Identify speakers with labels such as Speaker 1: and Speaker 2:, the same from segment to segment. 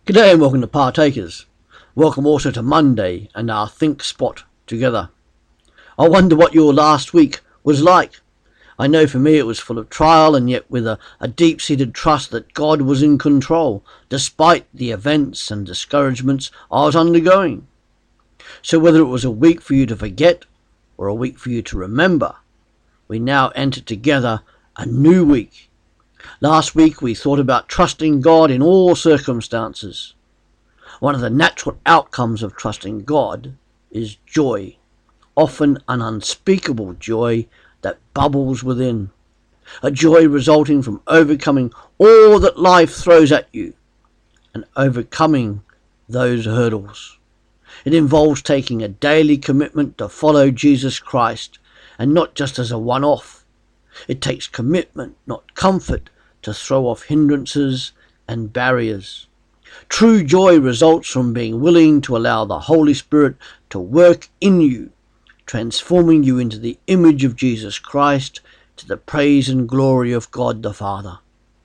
Speaker 1: G'day and welcome to Partakers. Welcome also to Monday and our Think Spot together. I wonder what your last week was like. I know for me it was full of trial and yet with a deep-seated trust that God was in control, despite the events and discouragements I was undergoing. So whether it was a week for you to forget or a week for you to remember, we now enter together a new week. Last week we thought about trusting God in all circumstances. One of the natural outcomes of trusting God is joy, often an unspeakable joy that bubbles within. A joy resulting from overcoming all that life throws at you and overcoming those hurdles. It involves taking a daily commitment to follow Jesus Christ, and not just as a one-off. It takes commitment, not comfort, to throw off hindrances and barriers. True joy results from being willing to allow the Holy Spirit to work in you, transforming you into the image of Jesus Christ, to the praise and glory of God the Father.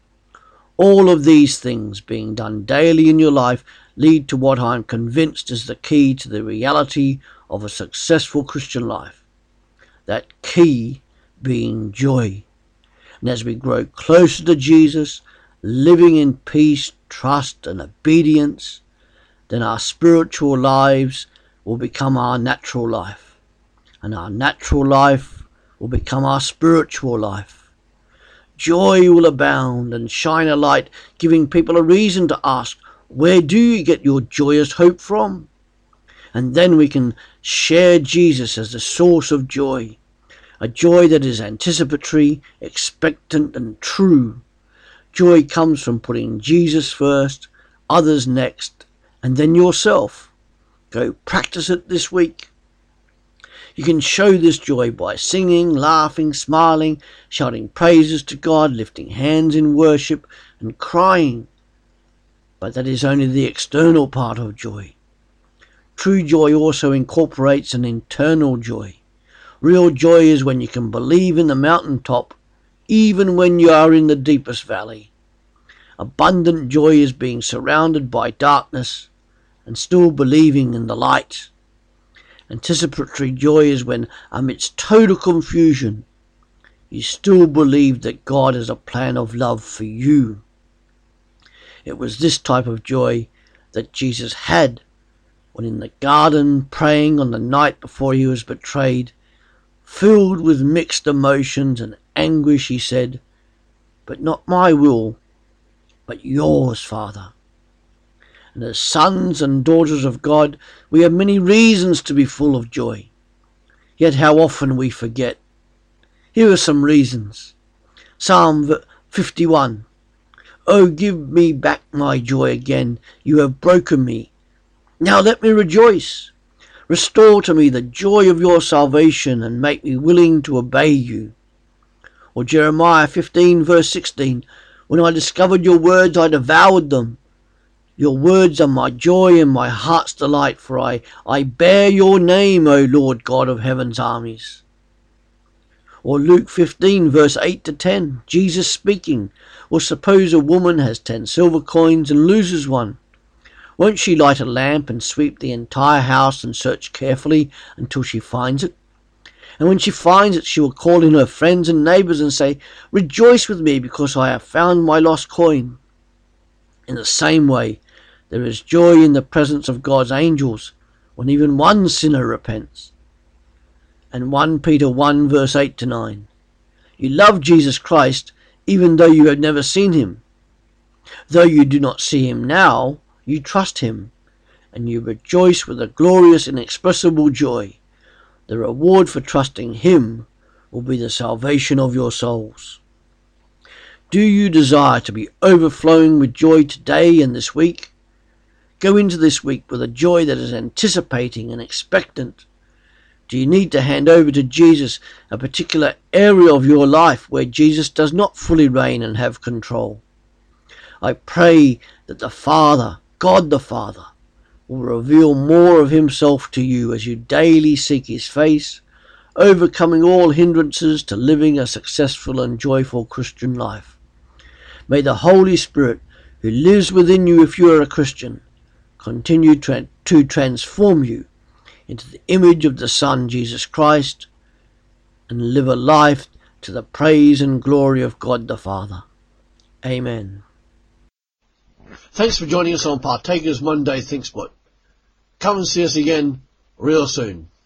Speaker 1: All of these things being done daily in your life lead to what I am convinced is the key to the reality of a successful Christian life. That key being joy. And as we grow closer to Jesus, living in peace, trust and obedience, then our spiritual lives will become our natural life. And our natural life will become our spiritual life. Joy will abound and shine a light, giving people a reason to ask, where do you get your joyous hope from? And then we can share Jesus as the source of joy. A joy that is anticipatory, expectant and true. Joy comes from putting Jesus first, others next, and then yourself. Go practice it this week. You can show this joy by singing, laughing, smiling, shouting praises to God, lifting hands in worship and crying. But that is only the external part of joy. True joy also incorporates an internal joy. Real joy is when you can believe in the mountaintop, even when you are in the deepest valley. Abundant joy is being surrounded by darkness and still believing in the light. Anticipatory joy is when, amidst total confusion, you still believe that God has a plan of love for you. It was this type of joy that Jesus had when in the garden praying on the night before he was betrayed. Filled with mixed emotions and anguish, he said, "But not my will, but yours, Father." And as sons and daughters of God, we have many reasons to be full of joy. Yet how often we forget. Here are some reasons. Psalm 51. "Oh, give me back my joy again. You have broken me. Now let me rejoice. Restore to me the joy of your salvation and make me willing to obey you." Or Jeremiah 15 verse 16, "When I discovered your words, I devoured them. Your words are my joy and my heart's delight, for I bear your name, O Lord God of heaven's armies." Or Luke 15 verse 8 to 10, Jesus speaking, "Or suppose a woman has 10 silver coins and loses one. Won't she light a lamp and sweep the entire house and search carefully until she finds it? And when she finds it, she will call in her friends and neighbors and say, 'Rejoice with me because I have found my lost coin.' In the same way, there is joy in the presence of God's angels when even one sinner repents." And 1 Peter 1 verse 8 to 9. "You love Jesus Christ even though you have never seen him. Though you do not see him now, you trust him, and you rejoice with a glorious, inexpressible joy. The reward for trusting him will be the salvation of your souls." Do you desire to be overflowing with joy today and this week? Go into this week with a joy that is anticipating and expectant. Do you need to hand over to Jesus a particular area of your life where Jesus does not fully reign and have control? I pray that the Father, God the Father, will reveal more of himself to you as you daily seek his face, overcoming all hindrances to living a successful and joyful Christian life. May the Holy Spirit who lives within you if you are a Christian, continue to transform you into the image of the Son, Jesus Christ, and live a life to the praise and glory of God the Father. Amen. Thanks for joining us on Partakers Monday ThinkSpot. Come and see us again real soon.